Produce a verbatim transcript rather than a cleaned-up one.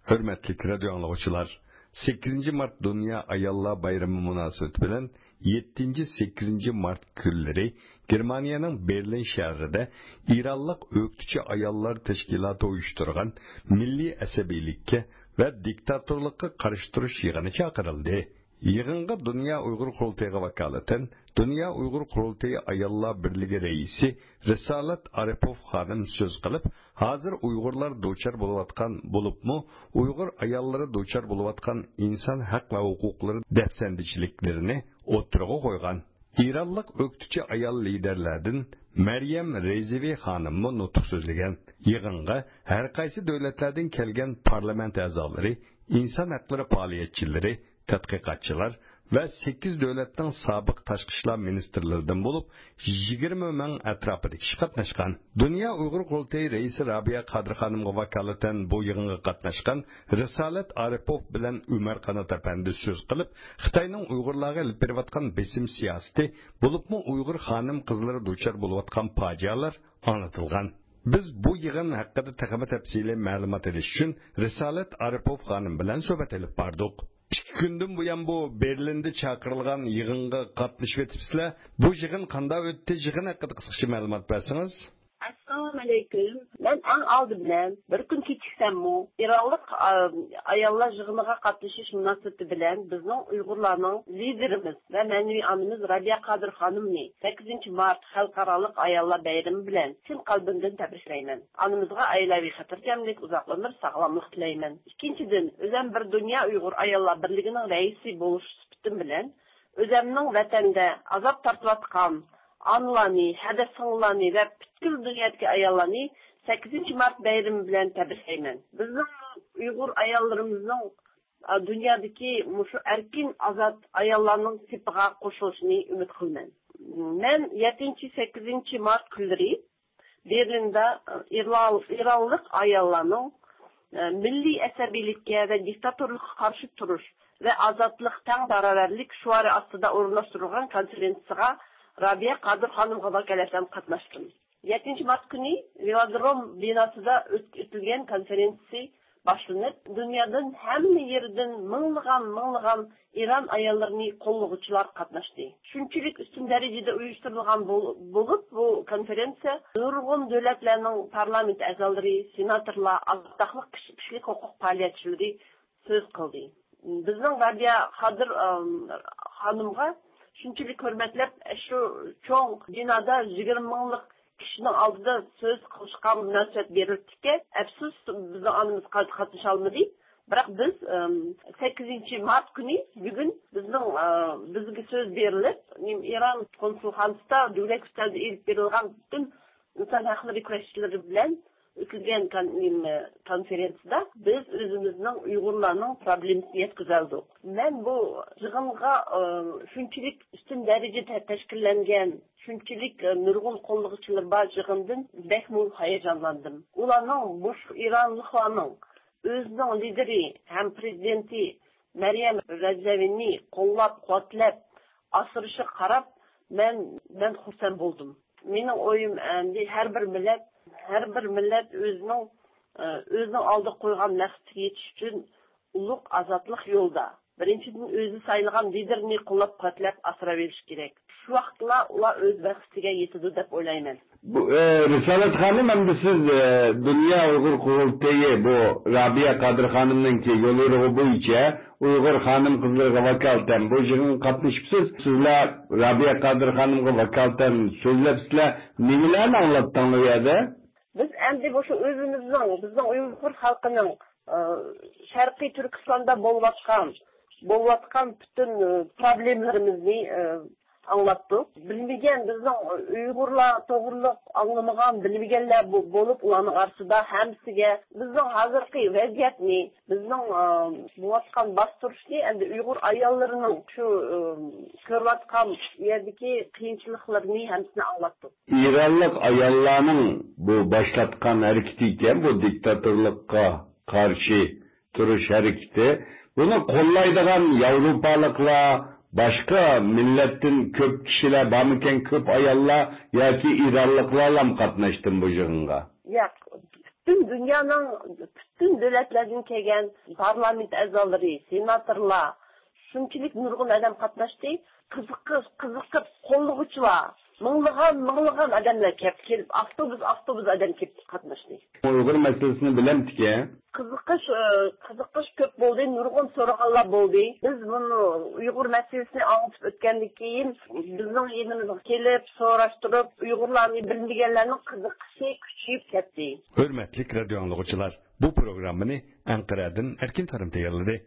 Hürmetli radio anlıqçılar, sakkizinchi mart Dünya Ayallar Bayramı münasebeti bilen yettinchi sakkizinchi mart günleri Germaniyanın Berlin şehrinde İranlık öktüçü ayallar teşkilatı uyuşturgan milli asabiylikka ve diktatörlükka karıştırış yığını çağırıldı. Yığınga Dünya Uygur Kurultayı'na vakaleten Dünya Uygur Kurultayı Ayallar Birliği reisi Risalat Aripov hanım söz kılıp, hazır Uygurlar doçar buluvatkan bulup mu, Uygur ayalları doçar buluvatkan insan hak ve hukukları defsendiçiliklerini oturuğa koygan. İranlık öktüçü ayal liderlerden Meryem Rezevi hanımı nutuk sözlegen. Yığınga her kaysi devletlerden kelgen parlament azaları, insan hakları faaliyetçileri, tadqiqatçılar ve sekiz devletten sabık tashqi ishlar ministrlaridan bulup yigirma ming atrofida kishi qatnashgan. Dünya Uygur Kurultayı reisi Rabia Qadir xonimga vakolatan bu yig'inga qatnashgan Risolat Aripov bilan Umar Qanot apandi so'z qilib, Xitoyning Uyg'urlarga ilib berayotgan besim siyosati bo'libmi Uyg'ur xonim qizlari duchor bo'layotgan fojialar anlatilgan. Biz bu yig'in haqida taqama tafsili ma'lumot olish uchun Risolat Aripov xonim bilan suhbat olib bordik. İki gündün bu yan bu Berlin'de çağırılgan yığınga qatnashib etibsizlar. Bu yığın qanday o'tdi? Yığın haqida qisqacha ma'lumot bersangiz. Assalomu alaykum. Men eng oldi bilan bir kun kechiksammi, İranlik ayollar yig'iniga qatnashish munosabati bilan bizning Uyg'urlarning liderimiz va ma'naviy onamiz Rabia Qadir xonimni sakkizinchi mart xalqaro ayollar bayrami bilan chin qalbimdan tabriklayman. Onamizga oilaviy xotirjamlik, uzoq umr, sog'lomlik tilayman. Ikkinchidan, o'zim bir Dünya Uyg'ur ayollar birligining raisi bo'lish sifatim bilan o'zimning vatanda azob tortayotgan Anlani, hadasınlani ve bütün dünyadaki ayallarını sakkizinchi mart bayrami bilan tabriklayman. Bizning Uyg'ur ayollarımızın dünyadaki mushu erkin azat ayollarning sipiga qo'shilishini umid qilaman. Men yettinchi sakkizinchi mart kunlari Berlinda İranlik ayollarning milliy asabiylikka ve diktatörlükka qarshi turish ve azatlık teng baravarlik shuari ostida o'rinlashtirilgan konferensiyaga Rabia Qadir xonimga vakolatan qatnashdim. yettinchi mart kuni Velodrom binosida o'tkazilgan konferensiya boshlanib, dunyodan hamma yerdan minglagan minglagan İran ayollarini qo'llovchilar qatnashdi. Shunchalik ustun darajada uyushtirilgan bo'lib, bu konferensiya nurg'un davlatlarning parlament a'zolari, senatorlar, aqlli kishilik huquq faoliyatchilari so'z qildi. Bizning Rabia Qadir xonimga shunchalik hurmatlab, shu cho'ng binoda yigirma minglik kishining oldida so'z qilishga munosabat berildi. Afsus, bizning onamiz qatnasha olmadi. Biroq biz sakkizinchi mart kuni bugun bizning bizga so'z berilib, İran konsulxonasida davlat kuchlarida ilib berilgan butun inson haqlari kurashchilari bilan o'tkazgan konferensiyada biz o'zimizning Uyg'urlarning problemasini yetkazdik. Men bu yig'inga shunchalik ustun darajada tashkillangan, shunchalik nurg'un qo'llovchilar bor yig'indan bekmul hayajonlandim. Ularning bu İranliklarning o'zining lideri ham prezidenti Meryem Rezevini qo'llab-quvvatlab asrishi qarab men men xursand bo'ldim. Mening o'yim endi har bir millat Her bir millet özünün özünün aldı koygan maqsadiga yetish uchun ulug' azatlik yo'lda. Birinchidan o'zi saylagan liderini qo'llab-quvvatlab asrab verish kerak. Shu vaqtda ular o'z maqsadiga yetadi deb o'ylayman. Bu Risolat xonim, endi siz Dünya Uygur Kurultayı bu Rabia Qadir xonimninki yo'lyo'rig'i bo'yicha Uyg'ur xonim qizlarga vakolatan bu yig'inga qatnashibsiz. Sizlar Rabia Qadir xonimga vakolatan so'zlabsizlar, nimalarni anglatdinglar bu yerda? Biz endi bu şu özümüzün, bizning Uyg'ur xalqining Sharqiy Turkistonda bo'layotgan, bo'layotgan bütün problemlarimizni anlattık. Bilmegen bizning Uyg'urlar to'g'riliq anglamagan, bilmegenler bo'lib, ularning orasida hamsiga bizning hozirgi vaziyatni, bizning bo'layotgan bostirishni, endi Uyg'ur ayollarining shu ko'rayotgan yerdagi qiyinchiliklarni hamsini anlattık. İranlik ayollarning bu boshlatgan hareketi ekan, bu diktatörlükka qarshi turish hareketi. Buni qo'llaydigan Yevropaliklar, başka milletin köp kişiler, barmiken köp ayollar yoki İranliklarla mı qatnaşdın bu yig'inga? Yo'q, Bütün dünyanın bütün devletlerden kelgan parlament a'zolari, senatorlar, shunchalik nurg'un odam qatnashdi. Qiziqib, qiziqib qo'llag'uvchilar, minglagan, minglagan odamlar kelib, avtobus, avtobus odam kelib qatnashdi. Uyg'ur masalasini bilamdik-a? Qiziqish, qiziqish ko'p bo'ldi, nurg'un so'raganlar bo'ldi. Biz buni Uyg'ur masalasini anlatib o'tgandan keyin bizning yanimizga kelib, so'rashtirib, Uyg'urlarni bilmaganlarning qiziqishi kuchayib ketdi. Hürmetlik radyo anlıqçılar, bu programını Ankara'dan Erkin Tarım tayarladı.